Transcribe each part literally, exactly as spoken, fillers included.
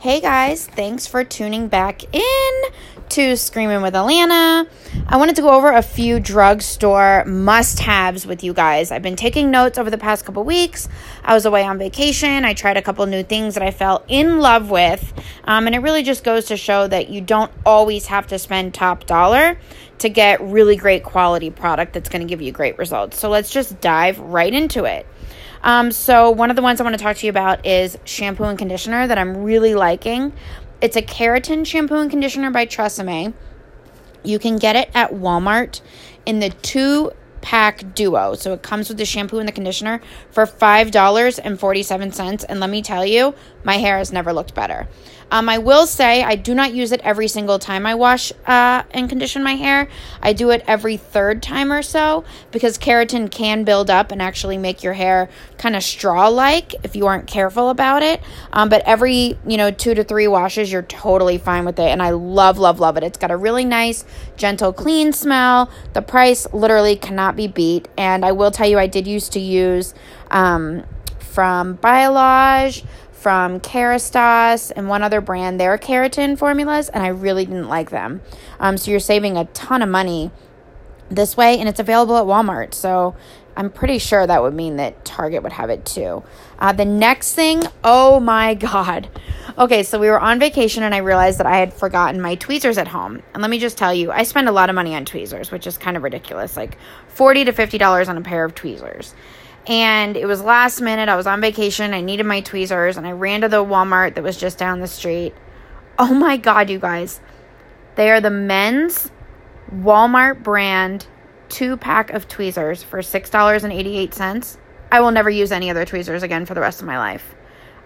Hey guys, thanks for tuning back in to Screaming with Alana. I wanted to go over a few drugstore must-haves with you guys. I've been taking notes over the past couple weeks. I was away on vacation. I tried a couple new things that I fell in love with. Um, and it really just goes to show that you don't always have to spend top dollar to get really great quality product that's going to give you great results. So let's just dive right into it. Um, so one of the ones I want to talk to you about is shampoo and conditioner that I'm really liking. It's a keratin shampoo and conditioner by Tresemme. You can get it at Walmart in the two-pack duo. So it comes with the shampoo and the conditioner for five dollars and forty-seven cents. And let me tell you, my hair has never looked better. Um, I will say I do not use it every single time I wash uh, and condition my hair. I do it every third time or so because keratin can build up and actually make your hair kind of straw-like if you aren't careful about it. Um, but every, you know, two to three washes, you're totally fine with it. And I love, love, love it. It's got a really nice, gentle, clean smell. The price literally cannot be beat. And I will tell you, I did used to use um, from Biolage, from Kerastase, and one other brand, their keratin formulas, and I really didn't like them. Um, so you're saving a ton of money this way, and it's available at Walmart. So I'm pretty sure that would mean that Target would have it too. Uh, the next thing, oh my God. Okay, so we were on vacation, and I realized that I had forgotten my tweezers at home. And let me just tell you, I spend a lot of money on tweezers, which is kind of ridiculous, like forty to fifty dollars on a pair of tweezers. And it was last minute. I was on vacation. I needed my tweezers. And I ran to the Walmart that was just down the street. Oh my God, you guys. They are the men's Walmart brand two-pack of tweezers for six dollars and eighty-eight cents. I will never use any other tweezers again for the rest of my life.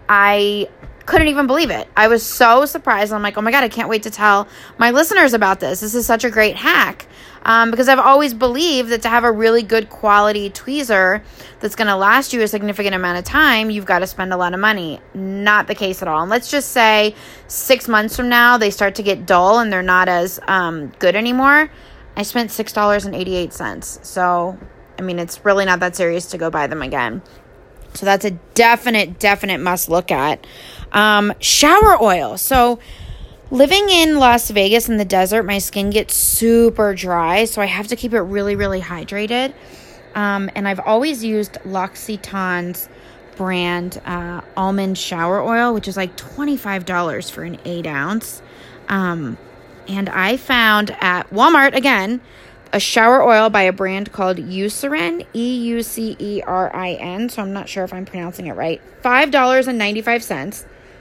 I couldn't even believe it. I was so surprised. I'm like, oh my God, I can't wait to tell my listeners about this. This is such a great hack. Um, because I've always believed that to have a really good quality tweezer that's going to last you a significant amount of time, you've got to spend a lot of money. Not the case at all. And let's just say six months from now, they start to get dull and they're not as um, good anymore. I spent six dollars and eighty-eight cents. So, I mean, it's really not that serious to go buy them again. So that's a definite, definite must look at. Um, shower oil. So living in Las Vegas in the desert, my skin gets super dry, so I have to keep it really, really hydrated. Um, and I've always used L'Occitane's brand uh, almond shower oil, which is like twenty-five dollars for an eight ounce. Um, and I found at Walmart, again, a shower oil by a brand called Eucerin, E U C E R I N, so I'm not sure if I'm pronouncing it right. five dollars and ninety-five cents.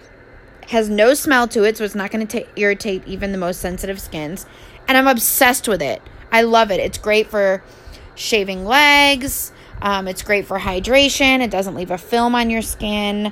Has no smell to it, so it's not going to irritate even the most sensitive skins. And I'm obsessed with it. I love it. It's great for shaving legs. Um, it's great for hydration. It doesn't leave a film on your skin.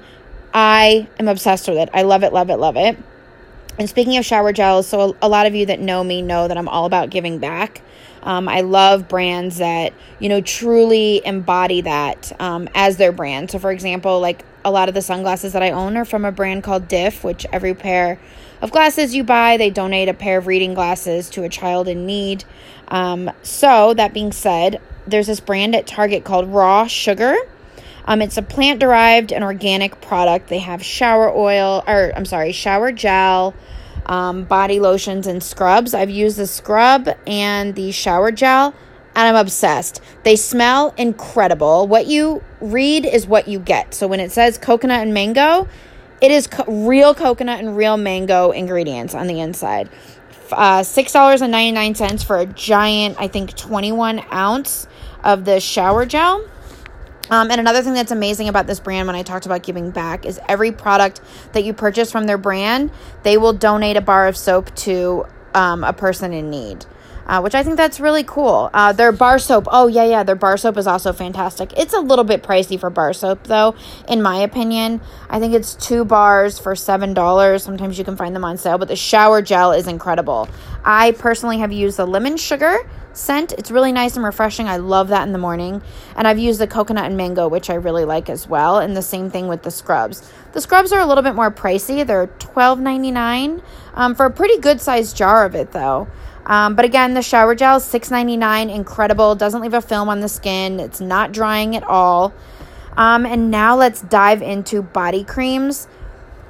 I am obsessed with it. I love it, love it, love it. And speaking of shower gels, so a, a lot of you that know me know that I'm all about giving back. Um, I love brands that, you know, truly embody that um, as their brand. So, for example, like a lot of the sunglasses that I own are from a brand called Diff, which every pair of glasses you buy, they donate a pair of reading glasses to a child in need. Um, so, that being said, there's this brand at Target called Raw Sugar. Um, it's a plant-derived and organic product. They have shower oil, or I'm sorry, shower gel, Um, body lotions and scrubs. I've used the scrub and the shower gel, and I'm obsessed. They smell incredible. What you read is what you get. So when it says coconut and mango, it is co- real coconut and real mango ingredients on the inside. Uh, six dollars and ninety-nine cents for a giant, I think, twenty-one ounce of the shower gel. Um, and another thing that's amazing about this brand when I talked about giving back is every product that you purchase from their brand, they will donate a bar of soap to um, a person in need, uh, which I think that's really cool. Uh, their bar soap, oh yeah, yeah, their bar soap is also fantastic. It's a little bit pricey for bar soap though, in my opinion. I think it's two bars for seven dollars. Sometimes you can find them on sale, but the shower gel is incredible. I personally have used the lemon sugar scent. It's really nice and refreshing. I love that in the morning. And I've used the coconut and mango, which I really like as well. And the same thing with the scrubs. The scrubs are a little bit more pricey. They're twelve ninety-nine um, for a pretty good sized jar of it though. Um, but again, the shower gel is six ninety-nine. Incredible. Doesn't leave a film on the skin. It's not drying at all. Um, and now let's dive into body creams.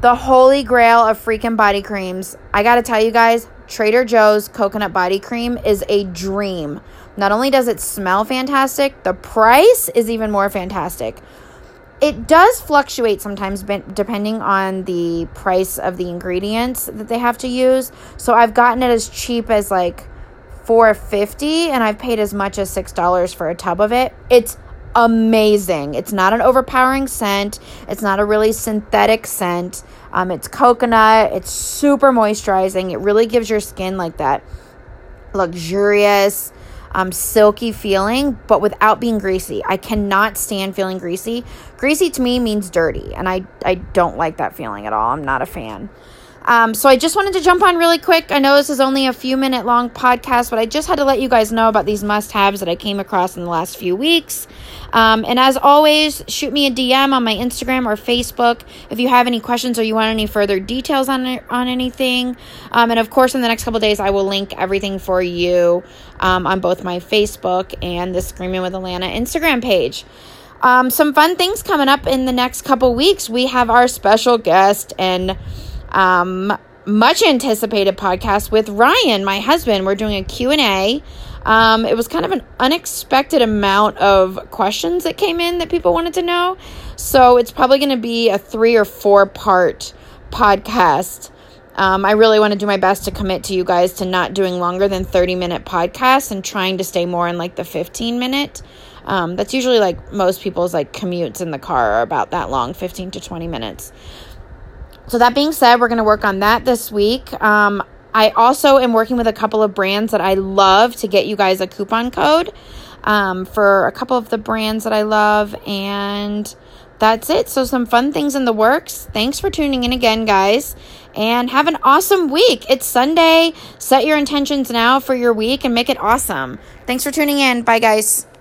the holy grail of freaking body creams. I got to tell you guys, Trader Joe's coconut body cream is a dream. Not only does it smell fantastic, the price is even more fantastic. It does fluctuate sometimes depending on the price of the ingredients that they have to use. So I've gotten it as cheap as like four dollars and fifty cents and I've paid as much as six dollars for a tub of it. It's amazing. It's not an overpowering scent. It's not a really synthetic scent. Um, it's coconut. It's super moisturizing. It really gives your skin like that luxurious, um, silky feeling, but without being greasy. I cannot stand feeling greasy. Greasy to me means dirty, and I, I don't like that feeling at all. I'm not a fan. Um, so I just wanted to jump on really quick. I know this is only a few minute long podcast, but I just had to let you guys know about these must-haves that I came across in the last few weeks. Um, and as always, shoot me a D M on my Instagram or Facebook if you have any questions or you want any further details on it, on anything. Um, and of course, in the next couple days, I will link everything for you um, on both my Facebook and the Screaming with Alana Instagram page. Um, some fun things coming up in the next couple weeks. We have our special guest and um, much anticipated podcast with Ryan, my husband. We're doing a Q and A. Um, it was kind of an unexpected amount of questions that came in that people wanted to know. So it's probably going to be a three or four part podcast. Um, I really want to do my best to commit to you guys to not doing longer than thirty minute podcasts and trying to stay more in like the fifteen minute. Um, that's usually like most people's like commutes in the car are about that long, fifteen to twenty minutes. So that being said, we're going to work on that this week. Um, I also am working with a couple of brands that I love to get you guys a coupon code um, for a couple of the brands that I love. And that's it. So some fun things in the works. Thanks for tuning in again, guys. And have an awesome week. It's Sunday. Set your intentions now for your week and make it awesome. Thanks for tuning in. Bye, guys.